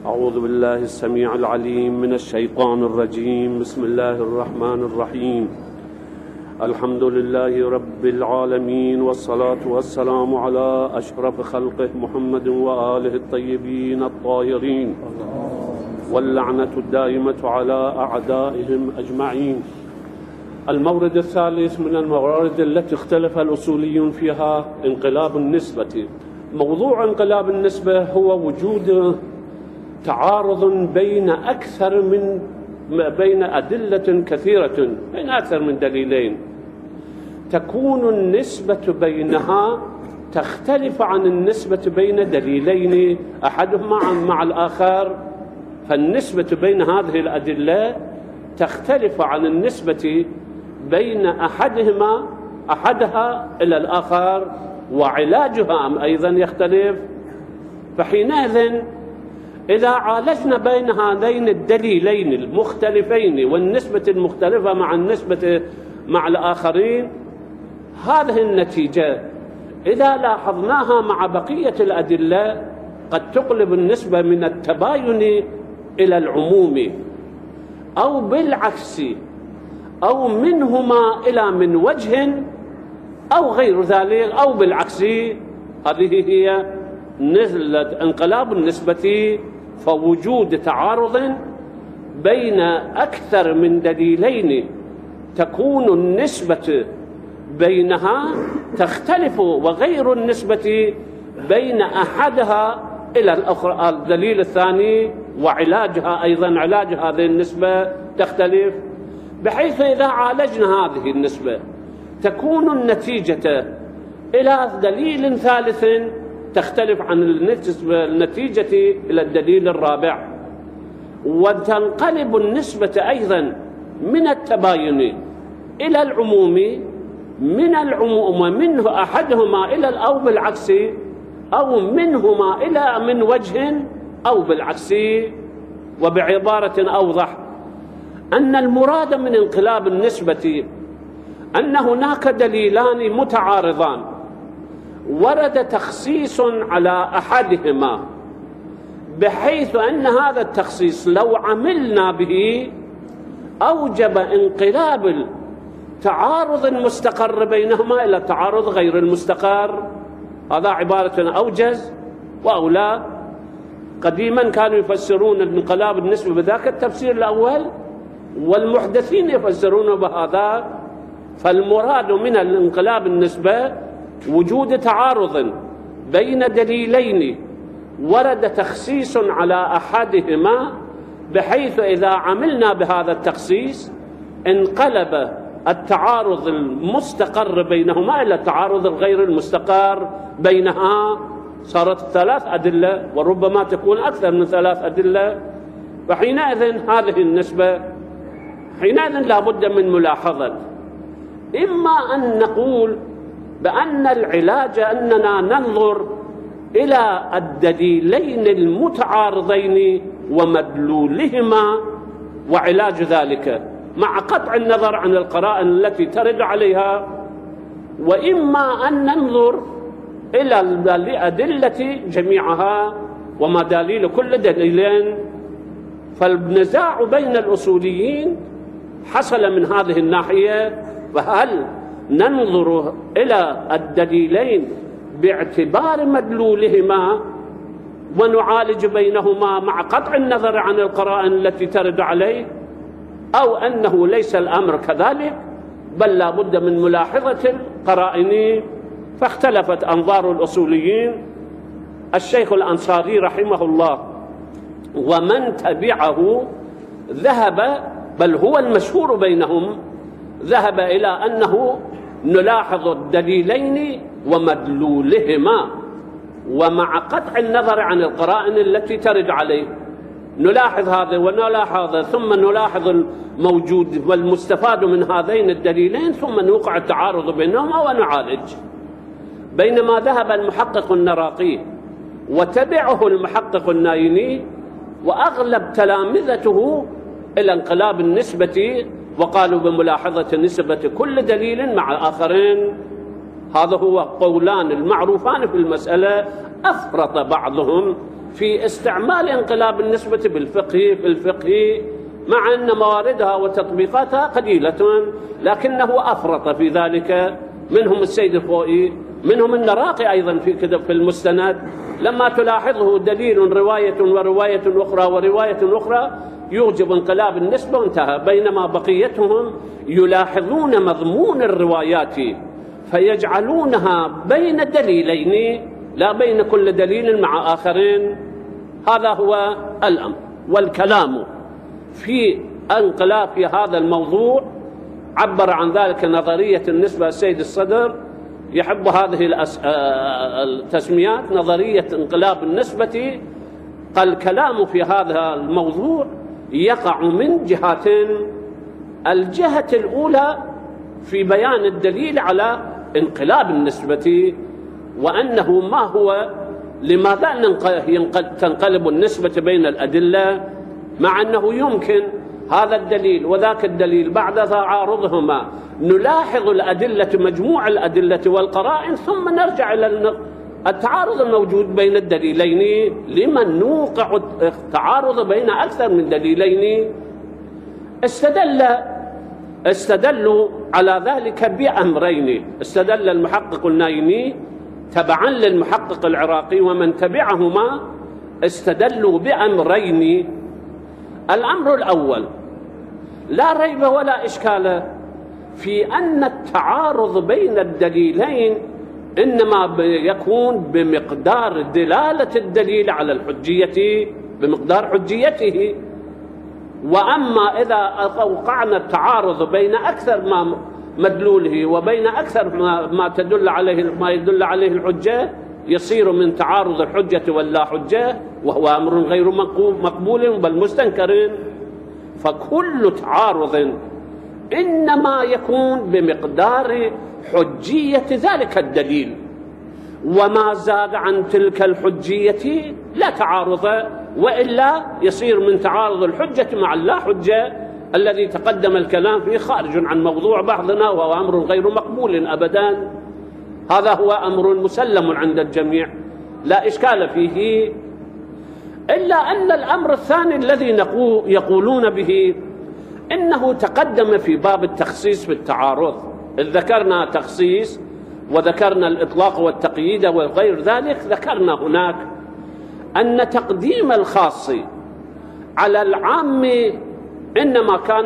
أعوذ بالله السميع العليم من الشيطان الرجيم. بسم الله الرحمن الرحيم. الحمد لله رب العالمين، والصلاة والسلام على أشرف خلقه محمد وآله الطيبين الطاهرين، واللعنة الدائمة على أعدائهم أجمعين. المورد الثالث من الموارد التي اختلف الأصوليون فيها انقلاب النسبة. موضوع انقلاب النسبة هو وجود تعارض بين أدلة كثيرة، بين أكثر من دليلين، تكون النسبة بينها تختلف عن النسبة بين دليلين أحدهما مع الآخر، فالنسبة بين هذه الأدلة تختلف عن النسبة بين أحدها إلى الآخر، وعلاجها أيضا يختلف. فحينئذ إذا عالجنا بين هذين الدليلين المختلفين والنسبة المختلفة مع النسبة مع الآخرين، هذه النتيجة إذا لاحظناها مع بقية الأدلة قد تقلب النسبة من التباين إلى العموم، أو بالعكس، أو منهما إلى من وجه، أو غير ذلك، أو بالعكس. هذه هي انقلاب النسبة، فوجود تعارض بين أكثر من دليلين تكون النسبة بينها تختلف، وغير النسبة بين أحدها إلى الأخرى الدليل الثاني، وعلاجها أيضا، علاج هذه النسبة تختلف، بحيث إذا عالجنا هذه النسبة تكون النتيجة إلى دليل ثالث تختلف عن النتيجة إلى الدليل الرابع، وتنقلب النسبة أيضا من التباين إلى العموم، ومنه أحدهما إلى أو بالعكس، أو منهما إلى من وجه، أو بالعكس. وبعبارة أوضح، أن المراد من انقلاب النسبة أن هناك دليلان متعارضان ورد تخصيص على أحدهما، بحيث أن هذا التخصيص لو عملنا به أوجب انقلاب تعارض المستقر بينهما إلى تعارض غير المستقر. هذا عبارة أوجز وأولى. قديما كانوا يفسرون انقلاب النسبة بذاك التفسير الأول، والمحدثين يفسرونه بهذا. فالمراد من الانقلاب النسبة وجود تعارض بين دليلين ورد تخصيص على أحدهما، بحيث إذا عملنا بهذا التخصيص انقلب التعارض المستقر بينهما إلى التعارض الغير المستقر بينها. صارت 3 أدلة، وربما تكون أكثر من 3 أدلة. فحينئذ هذه النسبة حينئذ لا بد من ملاحظة، إما أن نقول بأن العلاج أننا ننظر إلى الدليلين المتعارضين ومدلولهما وعلاج ذلك مع قطع النظر عن القرائن التي ترد عليها، وإما أن ننظر إلى الأدلة جميعها ومداليل كل دليلين. فالنزاع بين الأصوليين حصل من هذه الناحية، فهل ننظر إلى الدليلين باعتبار مدلولهما ونعالج بينهما مع قطع النظر عن القرائن التي ترد عليه، أو أنه ليس الأمر كذلك، بل لا بد من ملاحظة القرائن. فاختلفت أنظار الأصوليين. الشيخ الأنصاري رحمه الله ومن تبعه ذهب، بل هو المشهور بينهم، ذهب إلى أنه نلاحظ الدليلين ومدلولهما، ومع قطع النظر عن القرائن التي ترد عليه نلاحظ هذا ونلاحظ، ثم نلاحظ الموجود والمستفاد من هذين الدليلين، ثم نوقع التعارض بينهما ونعالج. بينما ذهب المحقق النراقي وتبعه المحقق النايني وأغلب تلامذته إلى انقلاب النسبة، وقالوا بملاحظة نسبة كل دليل مع الآخرين. هذا هو قولان المعروفان في المسألة. أفرط بعضهم في استعمال انقلاب النسبة في الفقه مع أن مواردها وتطبيقاتها قليلة، لكنه أفرط في ذلك. منهم السيد الخوئي، منهم النراقي أيضا في المستند، لما تلاحظه دليل رواية ورواية أخرى ورواية أخرى يوجب انقلاب النسبة وانتهى، بينما بقيتهم يلاحظون مضمون الروايات فيجعلونها بين دليلين لا بين كل دليل مع آخرين. هذا هو الأمر. والكلام في انقلاب في هذا الموضوع عبر عن ذلك نظرية النسبة. السيد الصدر يحب هذه التسميات، نظرية انقلاب النسبة. الكلام في هذا الموضوع يقع من جهتين. الجهة الأولى في بيان الدليل على انقلاب النسبة، وأنه ما هو لماذا تنقلب النسبة بين الأدلة، مع أنه يمكن هذا الدليل وذاك الدليل بعد تعارضهما نلاحظ الأدلة، مجموع الأدلة والقرائن، ثم نرجع إلى التعارض الموجود بين الدليلين. لمن نوقع التعارض بين أكثر من دليلين؟ استدلوا على ذلك بأمرين. استدل المحقق النايمي تبعا للمحقق العراقي ومن تبعهما، استدلوا بأمرين. الأمر الأول لا ريب ولا إشكال في أن التعارض بين الدليلين إنما يكون بمقدار دلالة الدليل على الحجية، بمقدار حجيته. وأما إذا وقعنا التعارض بين أكثر ما مدلوله وبين أكثر ما يدل عليه الحجة، يصير من تعارض الحجة واللا حجة، وهو أمر غير مقبول بل مستنكر. فكل تعارض إنما يكون بمقدار حجية ذلك الدليل، وما زاد عن تلك الحجية لا تعارض، وإلا يصير من تعارض الحجة مع اللا حجة الذي تقدم الكلام فيه خارج عن موضوع بعضنا، وهو أمر غير مقبول أبدا. هذا هو أمر مسلم عند الجميع لا إشكال فيه. إلا أن الأمر الثاني الذي يقولون به إنه تقدم في باب التخصيص بالتعارض. إذ ذكرنا تخصيص وذكرنا الإطلاق والتقييد وغير ذلك، ذكرنا هناك أن تقديم الخاص على العام إنما كان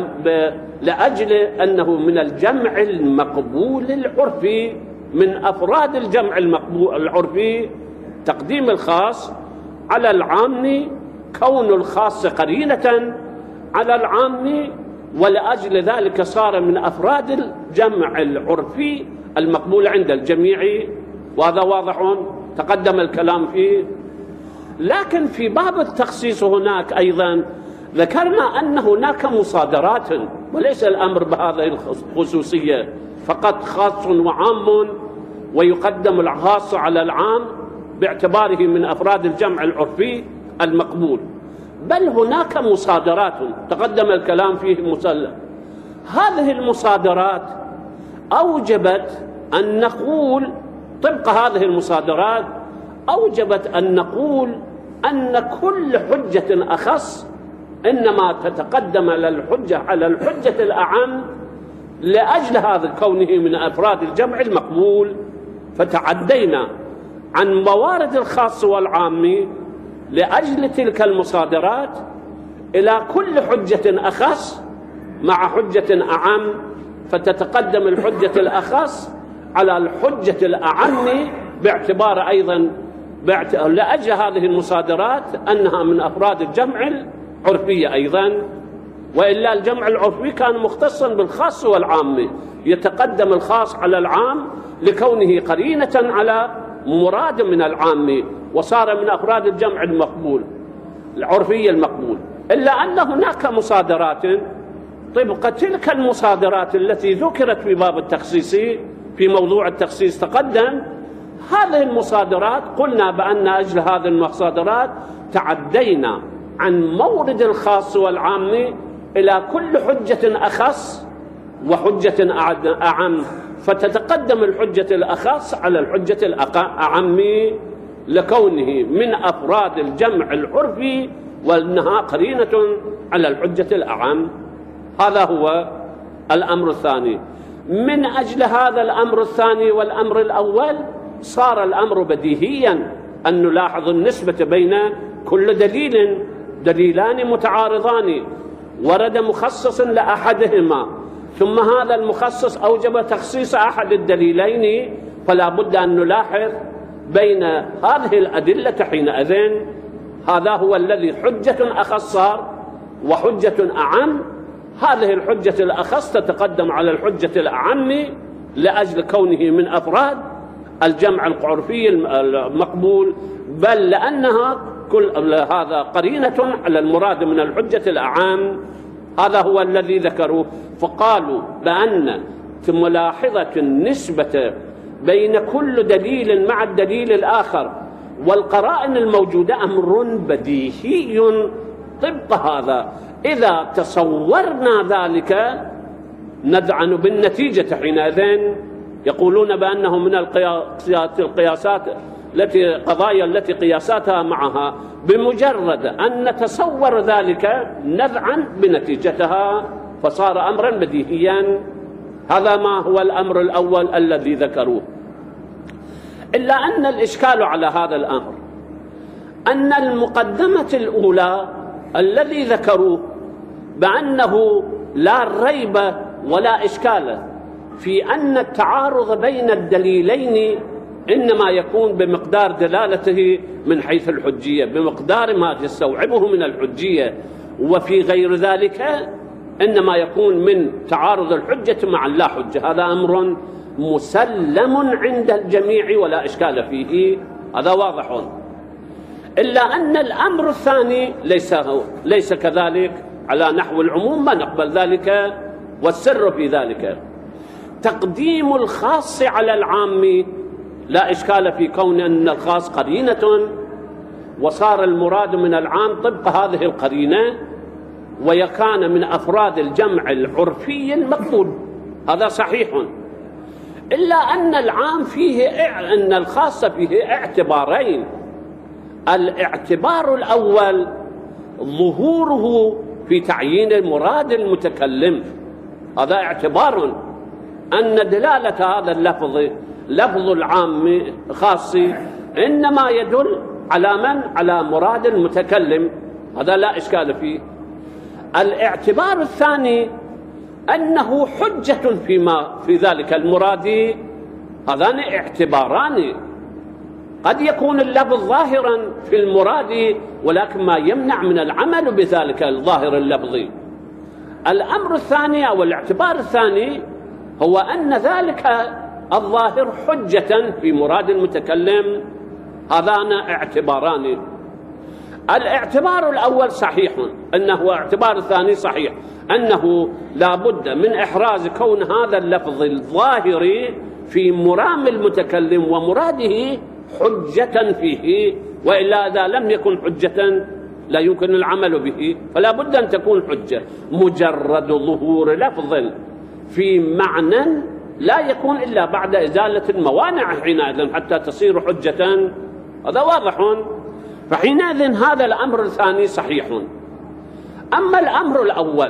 لأجل أنه من الجمع المقبول العرفي، من أفراد الجمع المقبول العرفي. تقديم الخاص على العام، كون الخاص قرينة على العام، ولأجل ذلك صار من أفراد الجمع العرفي المقبول عند الجميع، وهذا واضح تقدم الكلام فيه. لكن في باب التخصيص هناك أيضا ذكرنا أن هناك مصادرات، وليس الأمر بهذه الخصوصية فقط خاص وعام، ويقدم الخاص على العام باعتباره من أفراد الجمع العرفي المقبول، بل هناك مصادرات تقدم الكلام فيه مسلم. هذه المصادرات أوجبت أن نقول طبق هذه المصادرات، أوجبت أن نقول أن كل حجة أخص إنما تتقدم للحجة على الحجة الأعم لأجل هذا كونه من أفراد الجمع المقبول. فتعدينا عن موارد الخاص والعام لأجل تلك المصادرات إلى كل حجة أخص مع حجة أعم، فتتقدم الحجة الأخص على الحجة الأعم باعتبار أيضا لأجل هذه المصادرات أنها من أفراد الجمع العرفي أيضا، وإلا الجمع العرفي كان مختصا بالخاص والعام، يتقدم الخاص على العام لكونه قرينة على مراد من العام، وصار من أفراد الجمع المقبول العرفي المقبول. إلا أن هناك مصادرات طبق تلك المصادرات التي ذكرت في باب التخصيص في موضوع التخصيص تقدم. هذه المصادرات قلنا بأن أجل هذه المصادرات تعدينا عن مورد الخاص والعام إلى كل حجة أخص وحجة أعم، فتتقدم الحجة الأخص على الحجة الأعم. لكونه من أفراد الجمع العرفي وأنها قرينة على الحجة الأعم. هذا هو الأمر الثاني. من أجل هذا الأمر الثاني والأمر الأول صار الأمر بديهيا أن نلاحظ النسبة بين كل دليلان متعارضان، ورد مخصص لأحدهما ثم هذا المخصص أوجب تخصيص أحد الدليلين، فلا بد أن نلاحظ بين هذه الأدلة حينئذ. هذا هو الذي حجة أخص صار وحجة أعم. هذه الحجة الأخص تتقدم على الحجة الأعم لأجل كونه من أفراد الجمع العرفي المقبول، بل لأنها كل هذا قرينة على المراد من الحجة الأعم. هذا هو الذي ذكروه، فقالوا بأن ملاحظة النسبة بين كل دليل مع الدليل الآخر والقرائن الموجودة أمر بديهي طبق هذا. إذا تصورنا ذلك ندعن بالنتيجة حينئذ. يقولون بأنه من القياسات قضايا التي قياساتها معها بمجرد أن نتصور ذلك نذعن بنتيجتها، فصار أمرا بديهيا. هذا ما هو الأمر الأول الذي ذكروه. إلا أن الإشكال على هذا الأمر أن المقدمة الأولى الذي ذكروه بأنه لا ريب ولا إشكال في أن التعارض بين الدليلين إنما يكون بمقدار دلالته من حيث الحجية، بمقدار ما تستوعبه من الحجية، وفي غير ذلك إنما يكون من تعارض الحجة مع اللا حجة. هذا أمر مسلم عند الجميع ولا إشكال فيه، هذا واضح. إلا أن الأمر الثاني ليس كذلك على نحو العموم، ما نقبل ذلك، والسر في ذلك تقديم الخاص على العام. لا إشكال في كون أن الخاص قرينة وصار المراد من العام طبق هذه القرينة، ويكان من أفراد الجمع العرفي المقبول، هذا صحيح. إلا أن العام فيه أن الخاص فيه اعتبارين. الاعتبار الأول ظهوره في تعيين المراد المتكلم، هذا اعتبار أن دلالة هذا اللفظ لفظ العام خاص إنما يدل على من؟ على مراد المتكلم، هذا لا إشكال فيه. الاعتبار الثاني أنه حجة فيما في ذلك المراد. هذان اعتباران، قد يكون اللفظ ظاهرا في المراد ولكن ما يمنع من العمل بذلك الظاهر اللفظي. الأمر الثاني أو الاعتبار الثاني هو أن ذلك الظاهر حجة في مراد المتكلم. هذان اعتباران. الاعتبار الأول صحيح، أنه اعتبار الثاني صحيح، أنه لا بد من إحراز كون هذا اللفظ الظاهر في مرام المتكلم ومراده حجة فيه، وإلا إذا لم يكن حجة لا يمكن العمل به، فلا بد أن تكون حجة. مجرد ظهور لفظ في معنى لا يكون إلا بعد إزالة الموانع حينئذ حتى تصير حجة، هذا واضح. فحينئذ هذا الأمر الثاني صحيح. أما الأمر الأول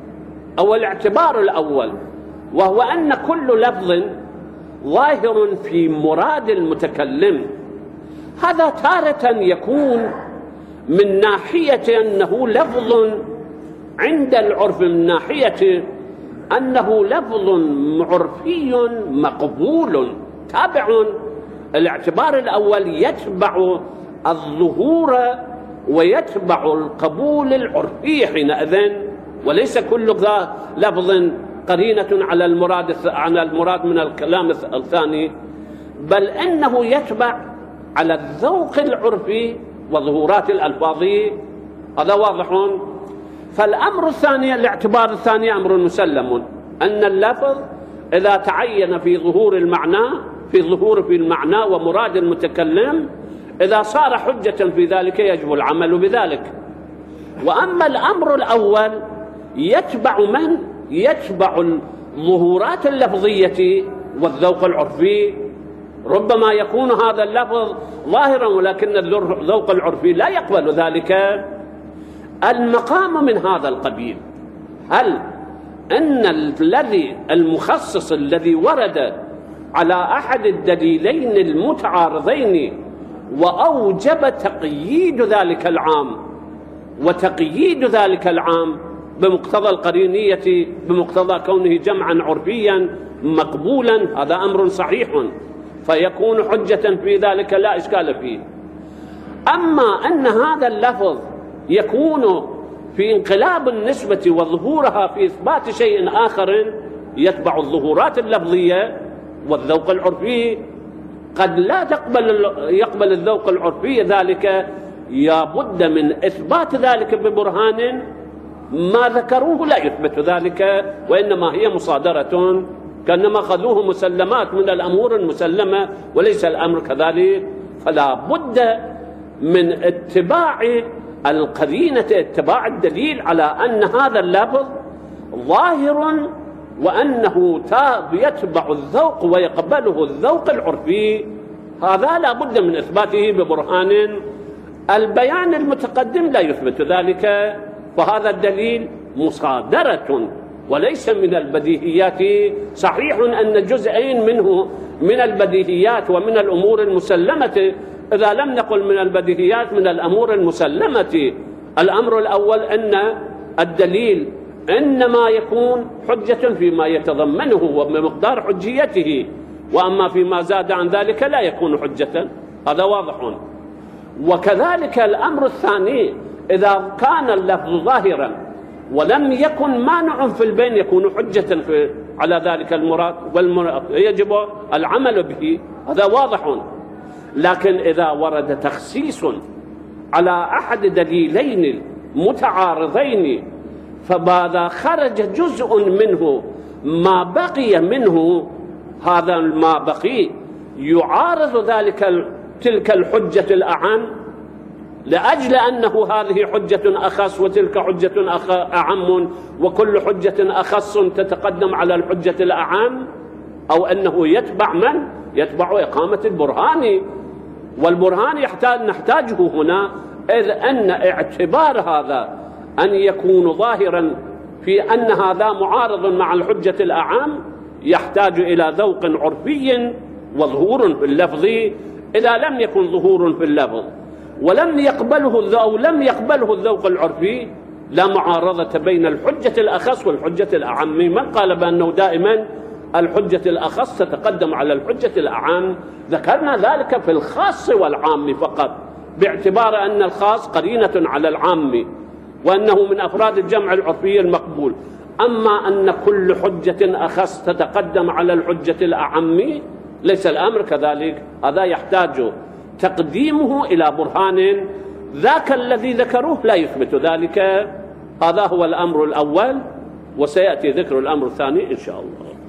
أو الاعتبار الأول وهو أن كل لفظ ظاهر في مراد المتكلم، هذا تارة يكون من ناحية أنه لفظ عند العرف، من ناحية أنه لفظ عرفي مقبول تابع. الاعتبار الأول يتبع الظهور ويتبع القبول العرفي حينئذ، وليس كل لفظ قرينة على المراد من الكلام الثاني، بل إنه يتبع على الذوق العرفي وظهورات الألفاظ، هذا واضح. فالأمر الثاني الاعتبار الثاني أمر مسلم، أن اللفظ إذا تعين في ظهور المعنى ومراد المتكلم، إذا صار حجة في ذلك يجب العمل بذلك. وأما الأمر الأول يتبع الظهورات اللفظية والذوق العرفي، ربما يكون هذا اللفظ ظاهرا ولكن الذوق العرفي لا يقبل ذلك. المقام من هذا القبيل. هل أن الذي المخصص الذي ورد على أحد الدليلين المتعارضين وأوجب تقييد ذلك العام، وتقييد ذلك العام بمقتضى القرينية بمقتضى كونه جمعا عرفيا مقبولا، هذا أمر صحيح فيكون حجة في ذلك لا إشكال فيه. أما أن هذا اللفظ يكون في انقلاب النسبة وظهورها في إثبات شيء آخر يتبع الظهورات اللفظية والذوق العرفي، قد لا يقبل الذوق العرفي ذلك، لابد من إثبات ذلك ببرهان. ما ذكروه لا يثبت ذلك، وإنما هي مصادرة، كأنما خذوه مسلمات من الأمور المسلمة وليس الأمر كذلك. فلا بد من اتباع القرينة، اتباع الدليل على أن هذا اللفظ ظاهر وأنه يتبع الذوق ويقبله الذوق العرفي، هذا لا بد من إثباته ببرهان. البيان المتقدم لا يثبت ذلك، فهذا الدليل مصادرة وليس من البديهيات. صحيح أن جزئين منه من البديهيات ومن الأمور المسلمة، إذا لم نقل من البديهيات من الأمور المسلمة. الأمر الأول أن الدليل إنما يكون حجة فيما يتضمنه وبمقدار حجيته، وأما فيما زاد عن ذلك لا يكون حجة، هذا واضح. وكذلك الأمر الثاني، إذا كان اللفظ ظاهرا ولم يكن مانع في البين يكون حجة على ذلك المراد، يجب العمل به، هذا واضح. لكن إذا ورد تخصيص على أحد دليلين متعارضين، فماذا خرج جزء منه ما بقي منه، هذا ما بقي يعارض تلك الحجة الأعم، لأجل أنه هذه حجة أخص وتلك حجة أعم، وكل حجة أخص تتقدم على الحجة الأعم، أو أنه يتبع من؟ يتبع إقامة البرهان. والبرهان نحتاجه هنا، إذ أن اعتبار هذا أن يكون ظاهرا في أن هذا معارض مع الحجة الأعم يحتاج إلى ذوق عرفي وظهور في اللفظ. إذا لم يكن ظهور في اللفظ ولم يقبله الذوق العرفي، لا معارضة بين الحجة الأخص والحجة الأعم. من قال بأنه دائما الحجة الأخص تتقدم على الحجة الأعم؟ ذكرنا ذلك في الخاص والعام فقط، باعتبار أن الخاص قرينة على العام وأنه من أفراد الجمع العرفي المقبول. أما أن كل حجة أخص تتقدم على الحجة الأعم ليس الأمر كذلك، هذا يحتاج تقديمه إلى برهان، ذاك الذي ذكروه لا يثبت ذلك. هذا هو الأمر الأول، وسيأتي ذكر الأمر الثاني إن شاء الله.